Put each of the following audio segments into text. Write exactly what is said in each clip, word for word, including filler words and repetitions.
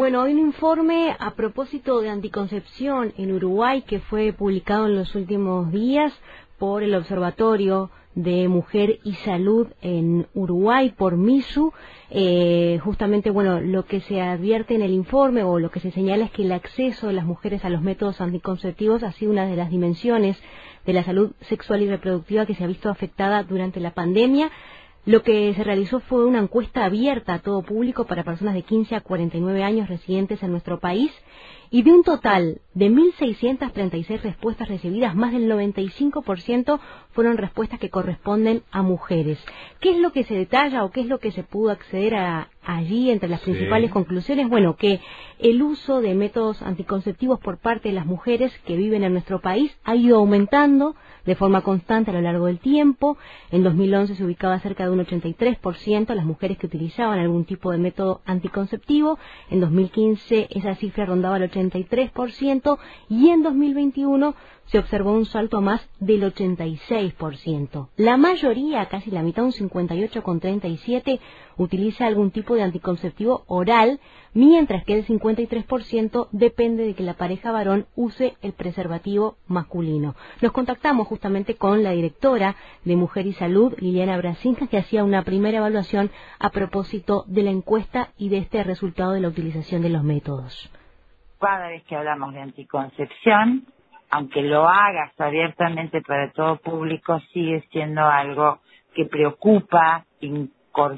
Bueno, hay un informe a propósito de anticoncepción en Uruguay que fue publicado en los últimos días por el Observatorio de Mujer y Salud en Uruguay, por MISU. Eh, justamente, bueno, lo que se advierte en el informe o lo que se señala es que el acceso de las mujeres a los métodos anticonceptivos ha sido una de las dimensiones de la salud sexual y reproductiva que se ha visto afectada durante la pandemia. Lo que se realizó fue una encuesta abierta a todo público para personas de quince a cuarenta y nueve años residentes en nuestro país, y de un total de mil seiscientas treinta y seis respuestas recibidas, más del noventa y cinco por ciento fueron respuestas que corresponden a mujeres. ¿Qué es lo que se detalla o qué es lo que se pudo acceder a allí entre las Sí. principales conclusiones? Bueno, que el uso de métodos anticonceptivos por parte de las mujeres que viven en nuestro país ha ido aumentando de forma constante a lo largo del tiempo. En dos mil once se ubicaba cerca de un ochenta y tres por ciento las mujeres que utilizaban algún tipo de método anticonceptivo. En dos mil quince esa cifra rondaba el ochenta y tres por ciento y en dos mil veintiuno se observó un salto a más del ochenta y seis por ciento. La mayoría, casi la mitad, un cincuenta y ocho coma treinta y siete por ciento, utiliza algún tipo de anticonceptivo oral, mientras que el cincuenta y tres por ciento depende de que la pareja varón use el preservativo masculino. Nos contactamos justamente con la directora de Mujer y Salud, Liliana Brasinca, que hacía una primera evaluación a propósito de la encuesta y de este resultado de la utilización de los métodos. Cada vez que hablamos de anticoncepción, aunque lo hagas abiertamente para todo público, sigue siendo algo que preocupa, incor-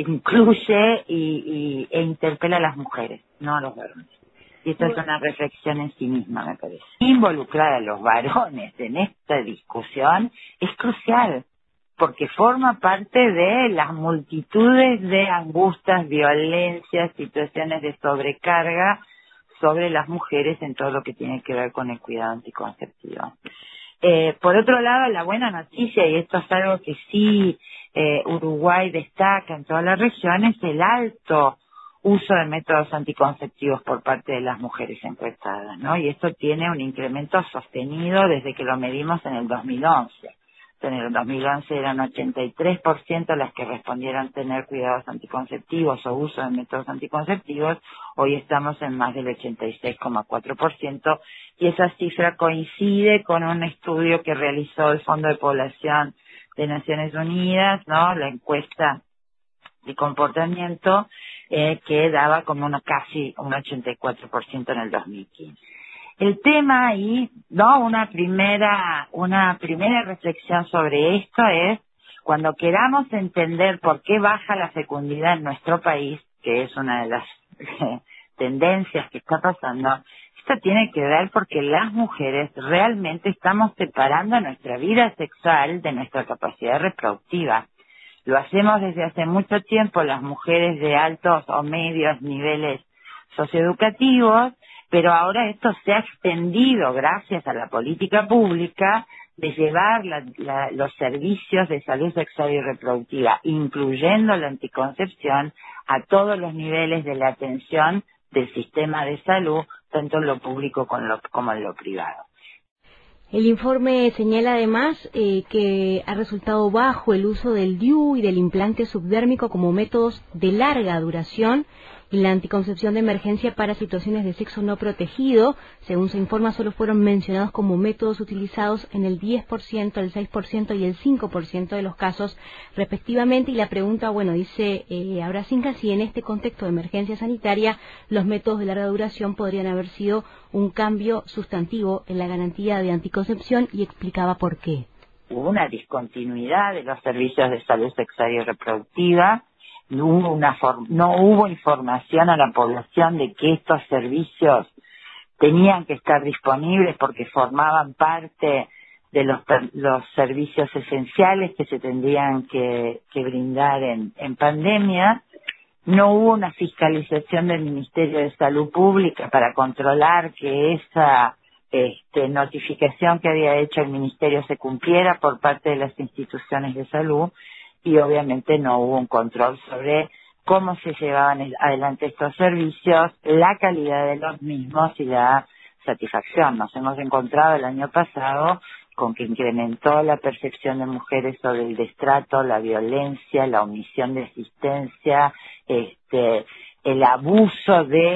incluye y, y, e interpela a las mujeres, no a los varones. Y esto es una reflexión en sí misma, me parece. Involucrar a los varones en esta discusión es crucial, porque forma parte de las multitudes de angustias, violencias, situaciones de sobrecarga sobre las mujeres en todo lo que tiene que ver con el cuidado anticonceptivo. Eh, por otro lado, la buena noticia, y esto es algo que sí eh, Uruguay destaca en toda la región, es el alto uso de métodos anticonceptivos por parte de las mujeres encuestadas, ¿no? Y esto tiene un incremento sostenido desde que lo medimos en el dos mil once. En el dos mil once eran ochenta y tres por ciento las que respondieron tener cuidados anticonceptivos o uso de métodos anticonceptivos. Hoy estamos en más del ochenta y seis coma cuatro por ciento y esa cifra coincide con un estudio que realizó el Fondo de Población de Naciones Unidas, ¿no? La encuesta de comportamiento eh, que daba como una casi un ochenta y cuatro por ciento en el dos mil quince. El tema ahí, no, una primera, una primera reflexión sobre esto es, cuando queramos entender por qué baja la fecundidad en nuestro país, que es una de las tendencias que está pasando, esto tiene que ver porque las mujeres realmente estamos separando nuestra vida sexual de nuestra capacidad reproductiva. Lo hacemos desde hace mucho tiempo las mujeres de altos o medios niveles socioeducativos, pero ahora esto se ha extendido gracias a la política pública de llevar la, la, los servicios de salud sexual y reproductiva, incluyendo la anticoncepción, a todos los niveles de la atención del sistema de salud, tanto en lo público como en lo, como en lo privado. El informe señala además eh, que ha resultado bajo el uso del D I U y del implante subdérmico como métodos de larga duración y la anticoncepción de emergencia para situaciones de sexo no protegido. Según se informa, solo fueron mencionados como métodos utilizados en el diez por ciento, el seis por ciento y el cinco por ciento de los casos respectivamente. Y la pregunta, bueno, dice eh, Brasinca, si en este contexto de emergencia sanitaria los métodos de larga duración podrían haber sido un cambio sustantivo en la garantía de anticoncepción, y explicaba por qué. Hubo una discontinuidad de los servicios de salud sexual y reproductiva. No hubo, una form- no hubo información a la población de que estos servicios tenían que estar disponibles porque formaban parte de los, los servicios esenciales que se tendrían que, que brindar en, en pandemia. No hubo una fiscalización del Ministerio de Salud Pública para controlar que esa este, notificación que había hecho el Ministerio se cumpliera por parte de las instituciones de salud. Y obviamente no hubo un control sobre cómo se llevaban adelante estos servicios, la calidad de los mismos y la satisfacción. Nos hemos encontrado el año pasado con que incrementó la percepción de mujeres sobre el destrato, la violencia, la omisión de asistencia, este, el abuso de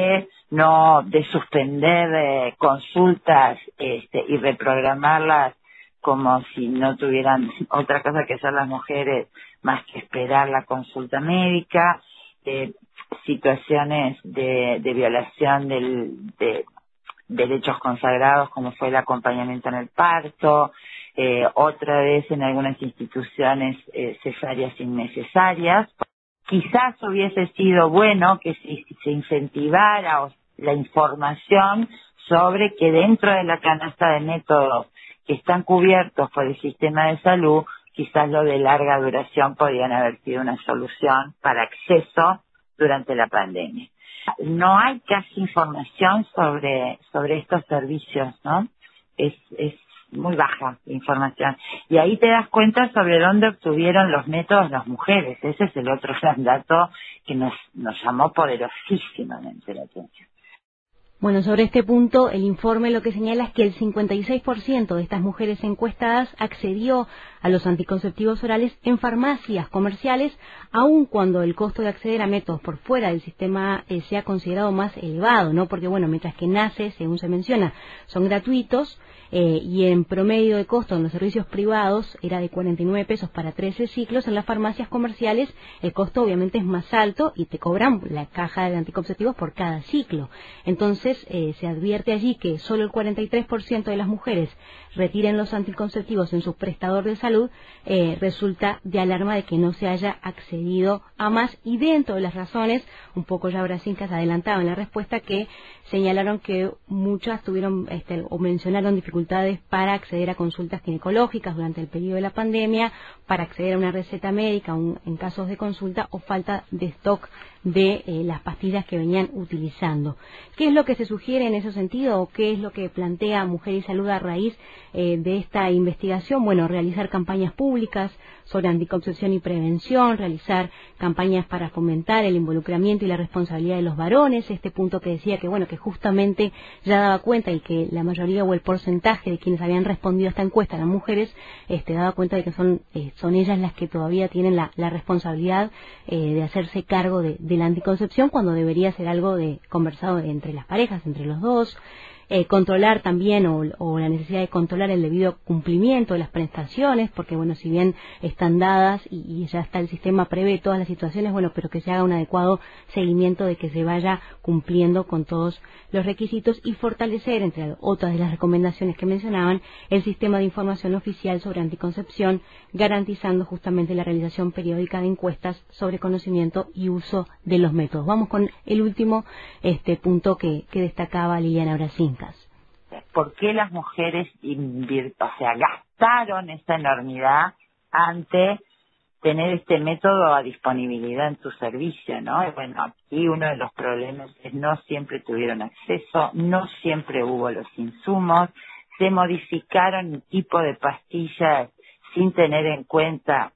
no de suspender eh, consultas este, y reprogramarlas como si no tuvieran otra cosa que hacer las mujeres más que esperar la consulta médica, eh, situaciones de, de violación del, de derechos consagrados como fue el acompañamiento en el parto, eh, otra vez en algunas instituciones eh, cesáreas innecesarias. Quizás hubiese sido bueno que se, se incentivara la información sobre que dentro de la canasta de métodos que están cubiertos por el sistema de salud, quizás lo de larga duración podían haber sido una solución para acceso durante la pandemia. No hay casi información sobre sobre estos servicios, ¿no? Es, es muy baja la información. Y ahí te das cuenta sobre dónde obtuvieron los métodos las mujeres. Ese es el otro gran dato que nos, nos llamó poderosísimamente la atención. Bueno, sobre este punto, el informe lo que señala es que el cincuenta y seis por ciento de estas mujeres encuestadas accedió a los anticonceptivos orales en farmacias comerciales, aun cuando el costo de acceder a métodos por fuera del sistema eh, sea considerado más elevado, ¿no? Porque, bueno, mientras que nace, según se menciona, son gratuitos, eh, y en promedio de costo en los servicios privados era de cuarenta y nueve pesos para trece ciclos, en las farmacias comerciales el costo obviamente es más alto y te cobran la caja de anticonceptivos por cada ciclo. Entonces, Eh, se advierte allí que solo el cuarenta y tres por ciento de las mujeres retiren los anticonceptivos en su prestador de salud, eh, resulta de alarma de que no se haya accedido a más. Y dentro de las razones, un poco ya Brasinkas adelantaba en la respuesta, que señalaron que muchas tuvieron este, o mencionaron dificultades para acceder a consultas ginecológicas durante el periodo de la pandemia, para acceder a una receta médica un, en casos de consulta, o falta de stock de eh, las pastillas que venían utilizando. ¿Qué es lo que se sugiere en ese sentido, o qué es lo que plantea Mujer y Salud a raíz eh, de esta investigación? Bueno, realizar campañas públicas sobre anticoncepción y prevención, realizar campañas para fomentar el involucramiento y la responsabilidad de los varones, este punto que decía que, bueno, que justamente ya daba cuenta, y que la mayoría o el porcentaje de quienes habían respondido a esta encuesta eran mujeres, este, daba cuenta de que son, eh, son ellas las que todavía tienen la, la responsabilidad eh, de hacerse cargo de, de la anticoncepción, cuando debería ser algo de conversado entre las parejas, entre los dos. Eh, controlar también, o, o la necesidad de controlar el debido cumplimiento de las prestaciones, porque, bueno, si bien están dadas y, y ya está el sistema, prevé todas las situaciones, bueno, pero que se haga un adecuado seguimiento de que se vaya cumpliendo con todos los requisitos, y fortalecer, entre otras de las recomendaciones que mencionaban, el sistema de información oficial sobre anticoncepción, garantizando justamente la realización periódica de encuestas sobre conocimiento y uso de los métodos. Vamos con el último este punto que, que destacaba Liliana Brasinkas. ¿Por qué las mujeres invir- o sea, gastaron esta enormidad ante tener este método a disponibilidad en tu servicio, ¿no? Y bueno, aquí uno de los problemas es no siempre tuvieron acceso, no siempre hubo los insumos, se modificaron el tipo de pastillas sin tener en cuenta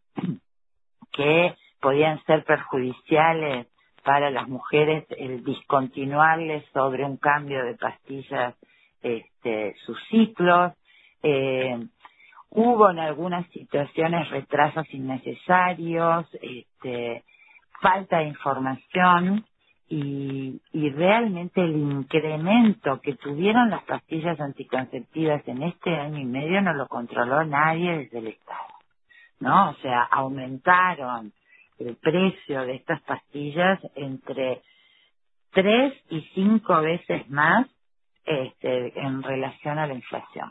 que podían ser perjudiciales para las mujeres el discontinuarles sobre un cambio de pastillas este, sus ciclos. Eh, hubo en algunas situaciones retrasos innecesarios, este, falta de información, y, y realmente el incremento que tuvieron las pastillas anticonceptivas en este año y medio no lo controló nadie desde el Estado, ¿no? O sea, aumentaron el precio de estas pastillas entre tres y cinco veces más este, en relación a la inflación.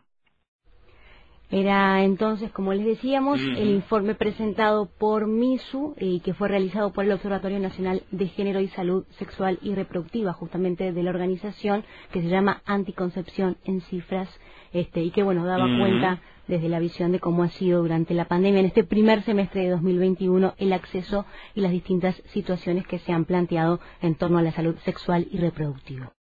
Era entonces, como les decíamos, Mm-hmm. el informe presentado por MISU y que fue realizado por el Observatorio Nacional de Género y Salud Sexual y Reproductiva, justamente de la organización, que se llama Anticoncepción en Cifras, este, y que, bueno, daba Mm-hmm. cuenta desde la visión de cómo ha sido durante la pandemia, en este primer semestre de dos mil veintiuno, el acceso y las distintas situaciones que se han planteado en torno a la salud sexual y reproductiva.